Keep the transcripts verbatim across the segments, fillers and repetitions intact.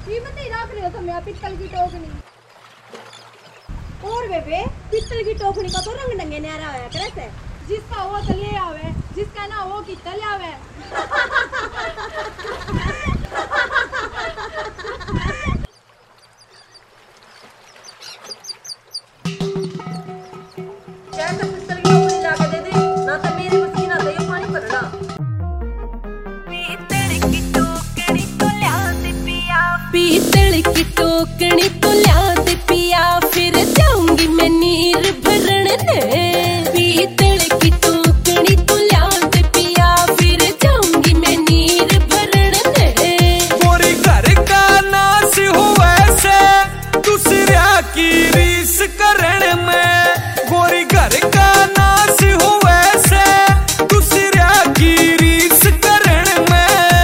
कीमत ही रख लियो तुम पित्तल की टोकनी। और बेबे पित्तल की टोकनी का तो रंग नंगे न्यारा होया करे से, जिसका वो तो ले आवे, जिसका ना वो की तले आवे। कैसे पित्तल की टोकरी लाके दे दे, ना तो मेरे बस ना दे पानी भरना। पीतल की टोकरी तो ला दे पिया, पीतल की टोकरी तो ला दे पिया, फिर जाऊंगी मैं नीर भरण ने। पीतल की टोकरी तो ला दे पिया, फिर जाऊंगी मैं नीर भरण ने। गोरी घर का नाश हुआ से दूसरा की रीस करण में, गोरी घर का नाश हुआ से दूसरा की रीस करण में।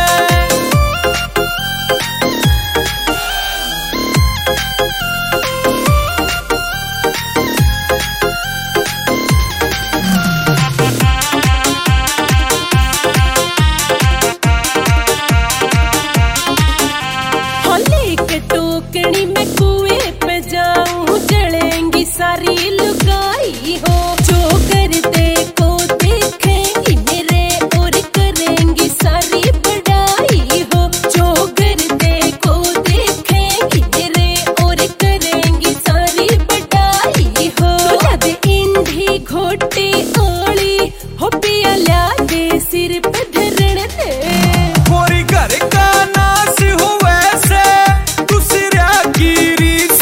होली के टोकरी में कुएं पे जाऊं, जलेंगी सारी लुगाई हो। जो कर दे को देखेंगी मेरे और करेंगी सारी बड़ाई हो। जो कर दे को देखेंगी मेरे और करेंगी सारी बड़ाई हो। ला दे इंधी घोटी ओली हो पिया, ला दे सिर पे धरण ने। गोरी घर का नाश हुआ से दूसरा की रीस,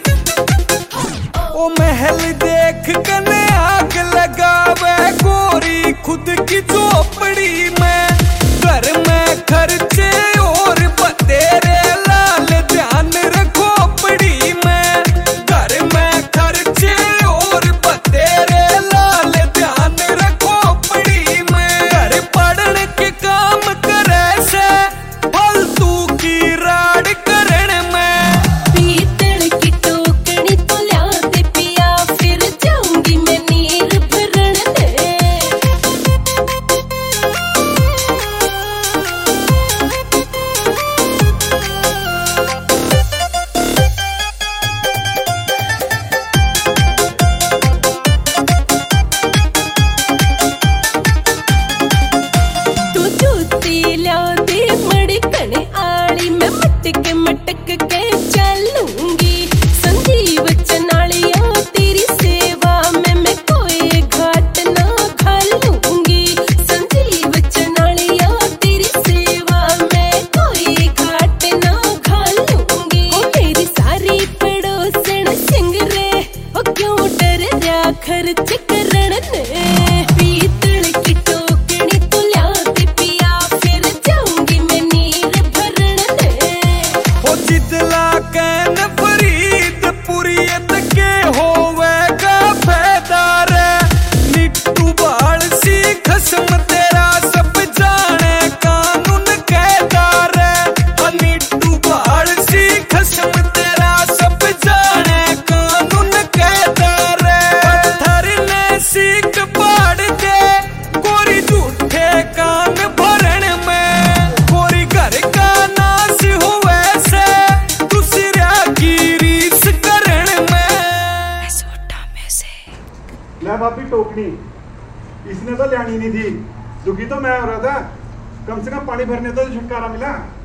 ओ महल देख कने आग लगावे गोरी खुद की झोपड़ी में। घर में खर्चे और बतेरे लाल ध्यान रखो पड़ी में। घर में खर्चे और बतेरे लाल ध्यान रखो पड़ी में। घर पढ़ने के काम करे से फालतू की राड करण में। पीतल की टोकरी तो ला दे पिया, फिर जाऊंगी मैं नीर भरण ने। तू जूती ला दे मड़कन आली, मैं मटक मटक के चलूंगी। संजीव चनालिया तेरी सेवा में मैं कोई घाट ना घालूंगी। संजीव चनालिया तेरी सेवा में कोई घाट ना घालूंगी। ओ मेरी सारी पड़ोसन सिंगरे, ओ क्यों डर रहा खर्च करण ने। पीतल की टोकरी तो ला दे पिया, फिर जाऊंगी मैं नीर भरण ने। ओ जितला कैन फरीद पुरियत के होवेगा फैदार। निट्टू बाल सी खस्म तेरा सब जाने कानून कहदार। निट्टू बाल सी खस्म तेरा सब जाने कानून कहदार। पत्थर ने सीख पाड़ दे गोरी झूठे कान भरण में। गोरी घर का नाश हुआ से दूसरा की रीस करण में। सोटा में से ले भाभी टोकनी, इसने तो लेनी नहीं थी। दुखी तो मैं हो रहा था, कम से कम पानी भरने तो छुटकारा मिला।